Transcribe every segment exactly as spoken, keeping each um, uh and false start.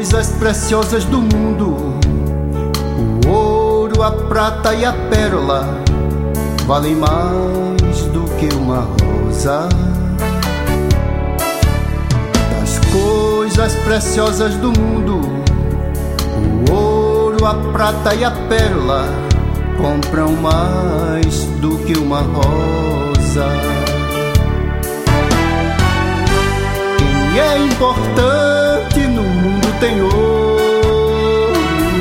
coisas preciosas do mundo, o ouro, a prata e a pérola, valem mais do que uma rosa. Das coisas preciosas do mundo, o ouro, a prata e a pérola compram mais do que uma rosa. Quem é importante no mundo tem ouro,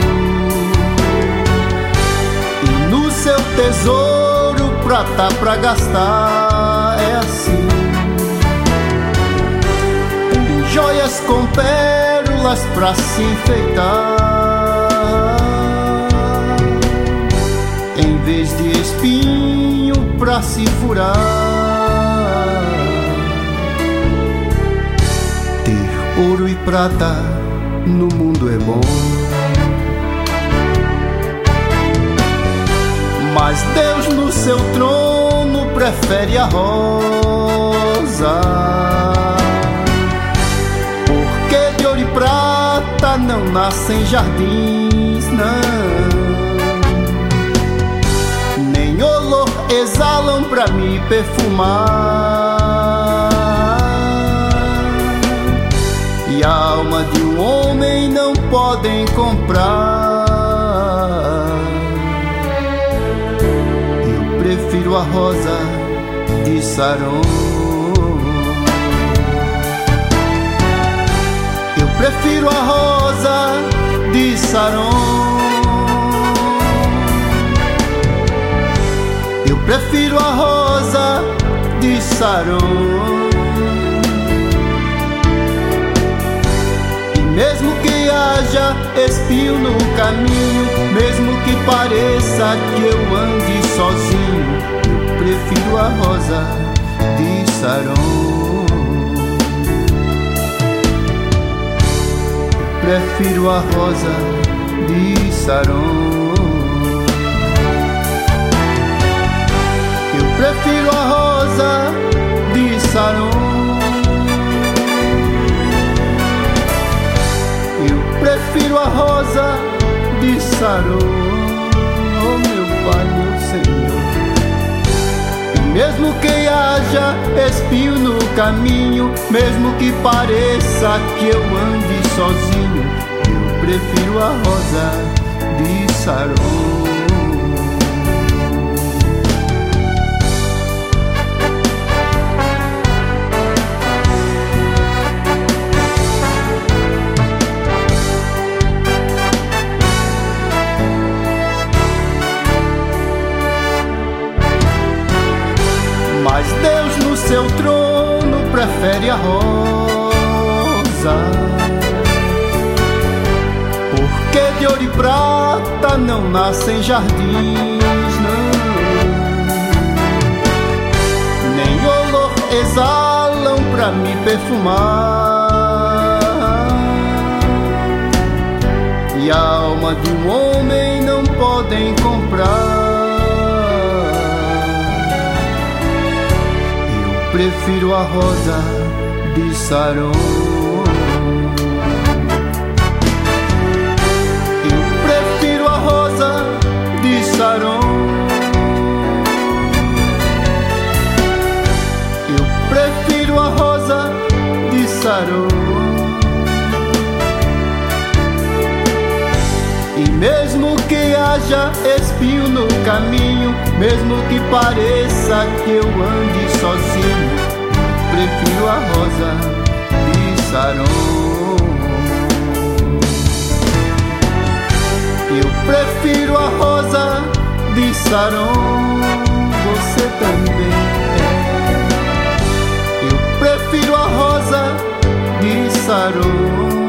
e no seu tesouro prata pra gastar. É assim, tem joias com pérolas pra se enfeitar, em vez de espinho pra se furar. Ter ouro e prata no mundo é bom, mas Deus no seu trono prefere a rosa. Porque de ouro e prata não nascem jardins, não, nem olor exalam pra me perfumar, e a alma de um homem não podem comprar. Eu prefiro a rosa de Saron, eu prefiro a rosa de Saron, eu prefiro a rosa de Saron. E mesmo que haja espinho no caminho, mesmo que pareça que eu ande sozinho, eu prefiro a rosa de Saron, prefiro a rosa de Saron, eu prefiro a rosa de Saron, eu prefiro a rosa de Saron. Oh meu Pai, meu Senhor, e mesmo que haja espinho no caminho, mesmo que pareça que eu ande sozinho, eu prefiro a rosa de Saron. Mas Deus no seu trono prefere a rosa. Porque de ouro e prata não nascem jardins, não, nem olor exalam pra me perfumar, e a alma de um homem não podem comprar. Prefiro a rosa de Saron, eu prefiro a rosa de Saron, eu prefiro a rosa de Saron. E mesmo que haja espinho no caminho, mesmo que pareça que eu ande sozinho, prefiro a rosa de Saron, eu prefiro a rosa de Saron. Você também é. Eu prefiro a rosa de Saron.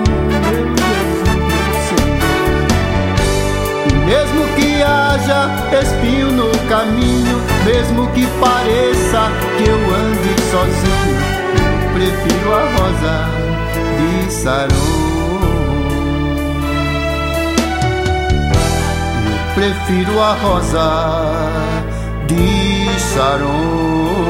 Mesmo que haja espinho no caminho, mesmo que pareça que eu ande sozinho, eu prefiro a rosa de Saron, eu prefiro a rosa de Saron.